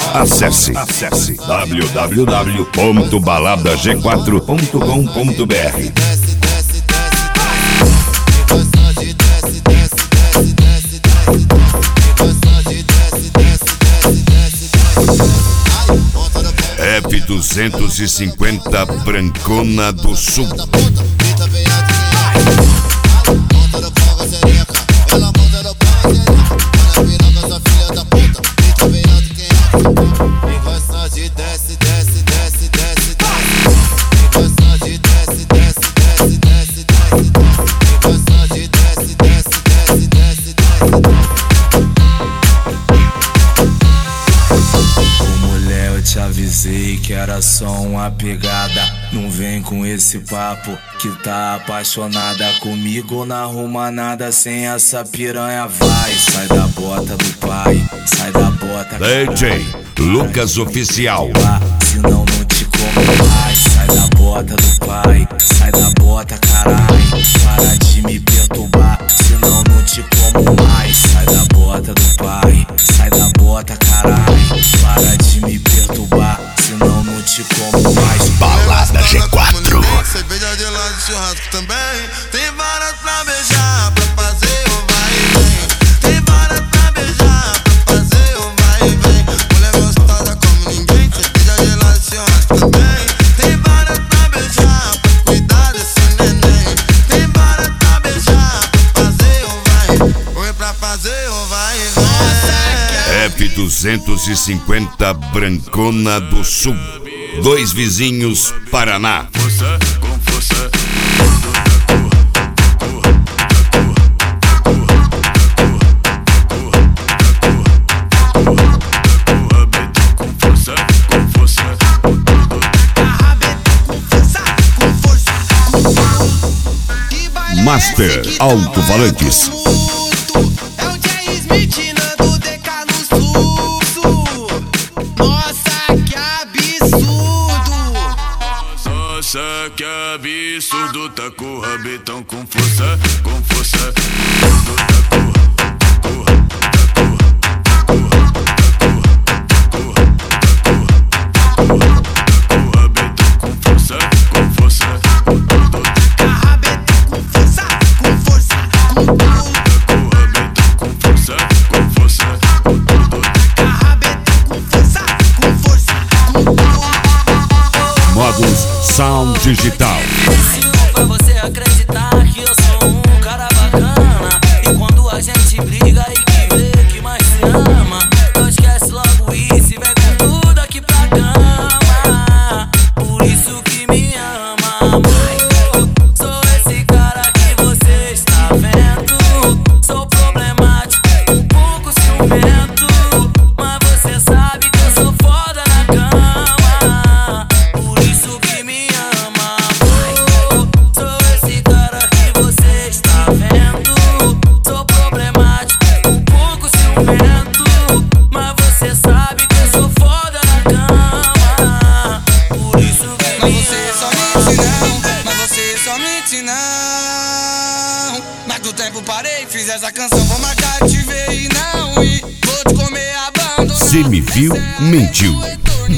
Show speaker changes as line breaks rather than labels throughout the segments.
Acesse www.baladag4.com.br. F250 Brancona do Sul.
Te avisei que era só uma pegada. Não vem com esse papo que tá apaixonada comigo. Não arruma nada sem essa piranha. Vai, sai da bota do pai, sai da bota.
DJ Lucas Oficial.
Senão não te como mais. Sai da bota do pai, sai da bota, caralho. Para de me perturbar, senão não te como mais. Sai da bota do pai, sai da bota, caralho. Para de me perturbar, senão não te como mais.
Balada G4.
Cerveja de lá de churrasco também. Tem várias pra beijar, pra fazer o vai e vem. Tem várias pra beijar, pra fazer o vai e vem. Mulher gostosa como ninguém. Cerveja de lá de churrasco também. Tem várias pra beijar, pra cuidar desse neném. Tem várias pra beijar, pra fazer o vai. Oi, pra fazer o vai e vem.
F250 Brancona do Sul. Dois Vizinhos, Paraná.
Força, com força.
Master Alto-Falantes.
É o Jay Smith do DK no fluxo. Nossa, que absurdo.
Nossa, que absurdo. Tá com o rabetão com força, com força.
Módulos Sound Digital.
Pra você acreditar que eu sou um cara bacana. E quando a gente briga e que vê que mais se ama, não esquece logo isso e vem com tudo aqui pra cama. Por isso que me ama, amor. Sou esse cara que você está vendo. Sou problemático, um pouco ciumento, mas você sabe que eu sou foda na cama. Por isso que me ama, amor. Sou esse cara que você está vendo. Sou problemático, um pouco ciumento, mas você sabe que eu sou foda na cama. Por isso que me
Mas você só mente não. Mas do tempo parei, fiz essa canção. Vou marcar, te ver e não ir. Vou te comer, abandonar.
Se me viu, mentiu.
Vou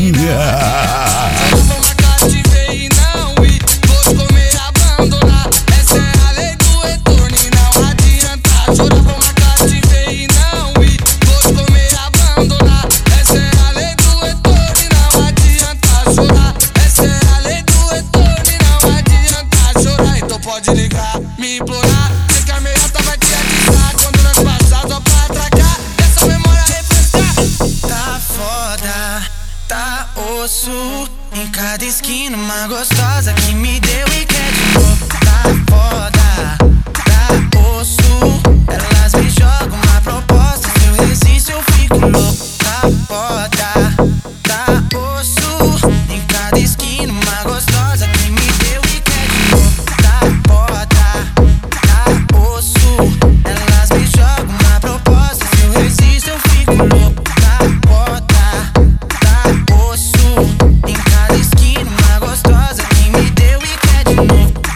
marcar, te ver e não ir. Vou te comer, abandonar. Essa é a lei do retorno e não adianta chorar. Vou marcar, te ver e não ir. Vou te comer, abandonar. Essa é a lei do retorno e não adianta chorar. Essa é a lei do retorno e não adianta chorar. Então pode ligar, me implorar. Se que a melhor vai te avisar quando nós passar só pra atracar. Essa memória refrescar. Tá foda, tá osso. Em cada esquina uma gostosa que me deu e quer de novo. Tá foda, tá osso. Elas me jogam uma proposta. Se eu resisto eu fico louco. Tá foda, tá osso. Em cada esquina uma gostosa que me deu e quer de novo. Tá foda, tá osso. Elas me jogam uma proposta. Se eu resisto eu fico louco. Tá foda, tá osso. Em cada esquina uma gostosa que me deu e quer de novo.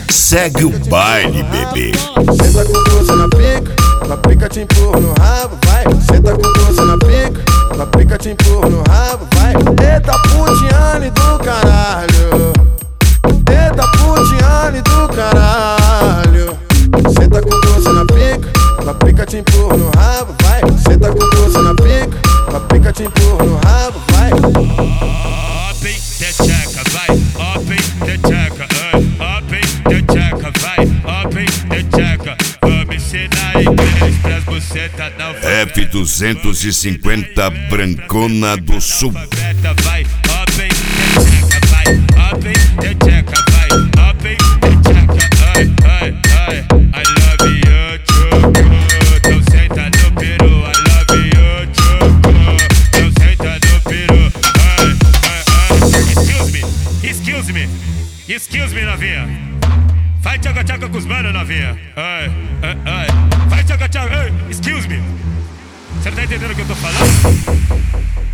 Segue o baile, bebê.
Senta com força na pica te empurra no rabo, vai. Senta com força na pica te empurra no rabo, vai. Eita putiane do caralho, eita putiane do caralho. Senta com força na pica te empurra no rabo, vai. Senta com força na pica te empurra no rabo, vai.
Open the checa, vai. Open the checa, open the checa, vai. Open the checa. Vamos ensinar inglês pras bucetas não
F250 Brancona do Sul.
Vai. Open the checa, vai. Open the checa, vai. Open the checa, ai. I love you, choco. Então senta no peru. I love you, choco. Então senta no peru. Excuse me, novinha. Vai tchaca-tchaca com os manos, novinha. Vai tchaca-tchaca, excuse me. Você não tá entendendo o que eu tô falando?